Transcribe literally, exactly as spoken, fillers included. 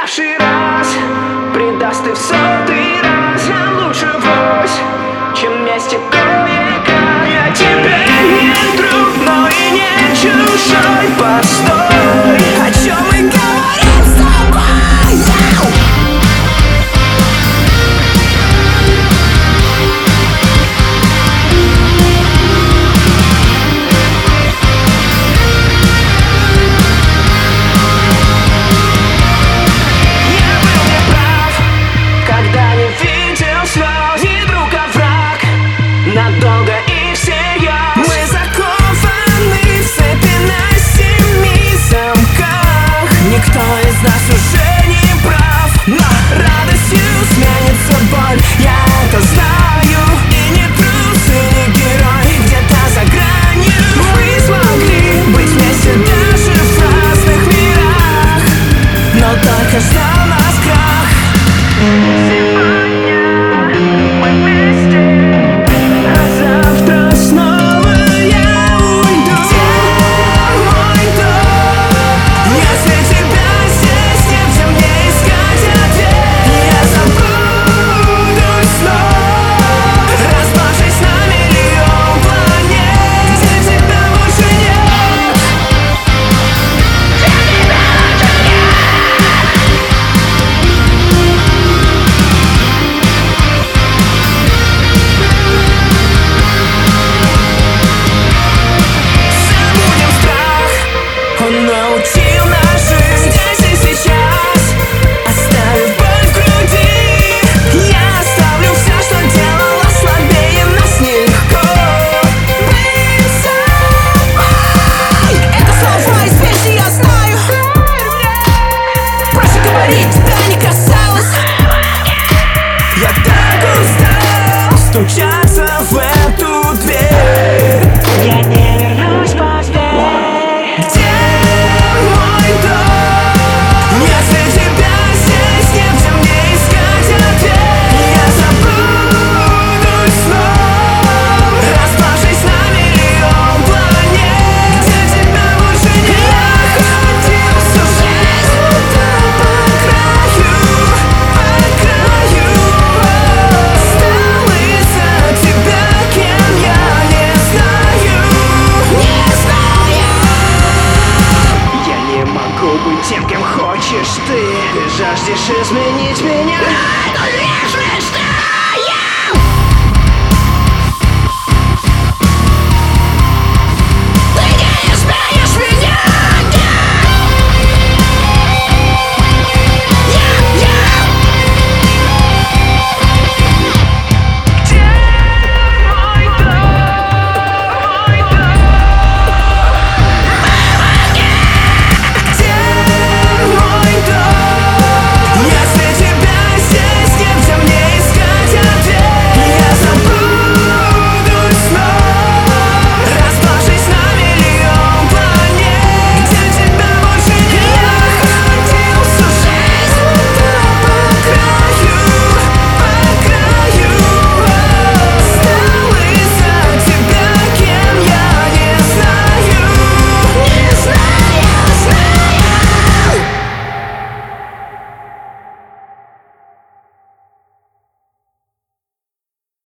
предавший раз предаст и в сотый раз. Нам лучше врозь, чем вместе кое-как. Я тебе не друг, но и не чужой. Постой, о чем мы говорим с тобой? Надолго и всерьез мы закованы в цепи на семи замках. Никто из нас уже не прав, но радостью сменится боль. Я это знаю, и не трус, и не герой. Где-то за гранью мы смогли быть вместе даже в разных мирах, но только ждал нас крах. Научил нас жить здесь и сейчас, оставив боль в груди. Я оставлю все, что делала слабее нас нелегко. Быть собой. Это слово из песни я знаю. Проще говорить, тебя не касалось. Я так устал стучаться в эту дверь. Я не вернусь, поверь. Тем, кем хочешь ты, ты жаждешь изменить меня. Эту лишь